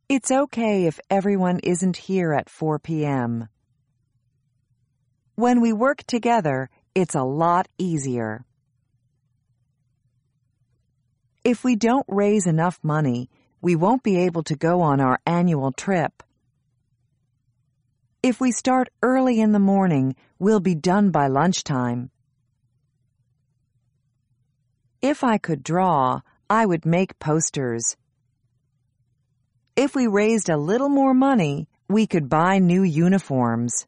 It's okay if everyone isn't here at 4 p.m. When we work together, it's a lot easier. If we don't raise enough money, we won't be able to go on our annual trip. If we start early in the morning, we'll be done by lunchtime. If I could draw, I would make posters. If we raised a little more money, we could buy new uniforms.